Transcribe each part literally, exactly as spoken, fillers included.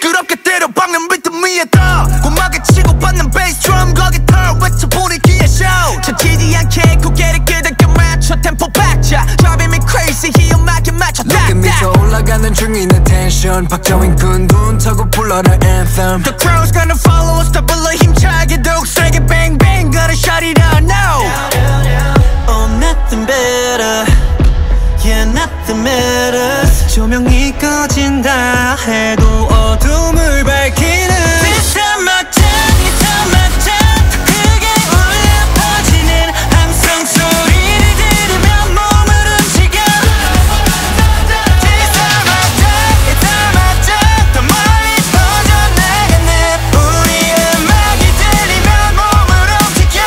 시끄럽게 때려박는 리듬 위에다 고막에 치고받는 베이스 드럼 거기 털 외쳐 분위기의 쇼 쳐지지 않게 고개를 끄덕여 맞춰 템포 박자 Driving me crazy 이 음악에 맞춰 딱딱 높게 미쳐 올라가는 중인의 텐션 박정인 군둔 타고 불러라 anthem The crowd's gonna follow us 더 불러 힘차게 더욱 세게 bang bang gotta shut it down now Oh nothing better Yeah nothing matters 조명이 꺼진다 해도 어둠을 밝히는 This time my time, this time my time 더 크게 울려 퍼지는 함성 소리를 들으면 몸을 움직여 This time my time, this time my time 더 멀리 퍼져나가는 우리 음악이 들리면 몸을 움직여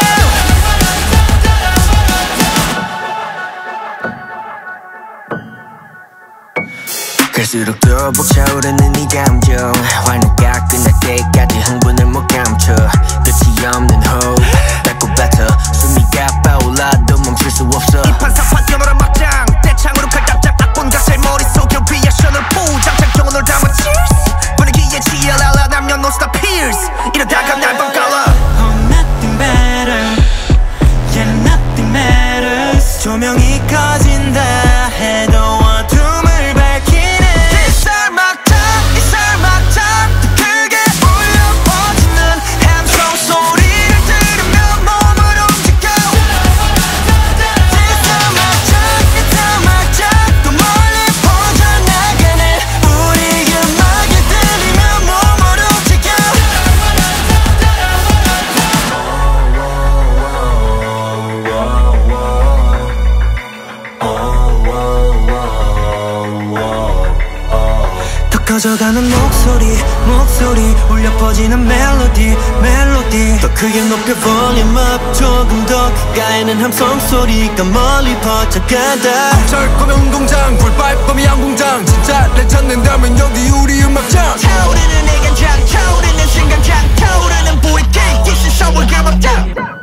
갈수록 더 벅차오르는 이 감정 화나가 끝날 때까지 흥분을 못 감춰 끝이 없는 호흡 밟고 뱉어 숨이 가빠올라도 멈출 수 없어 이 판사판 연어란 막장 떼창으로 칼답장 악본 가사의 머릿속에 리액션을 포장창 경험을 담아 Cheers 분위기에 치열하라 남녀 no stop peers 이러다가 날 밤깔아 Oh nothing better Yeah nothing matters 조명이 꺼진다 해도 어둠을 밝히는 This time my time, this time my time 더 크게 울려 퍼지는 함성 소리를 들으면 몸을 움직여 This time my time, this time my time 더 멀리 퍼져나가는 우리 음악이 들리면 몸을 움직여 더 커져가는 목소리 목소리 울려 퍼지는 멜로디 멜로디 더 크게 높여 볼륨 업 조금 더 가까이는 함성 소리가 멀리 퍼져간다 철거면 공장 불발범이 양공장 진짜를 찾는다면 여기 우리 음악장 타오르는 내 간장 타오르는 심감장 타오르는 불이 깨끗이 서울 감압장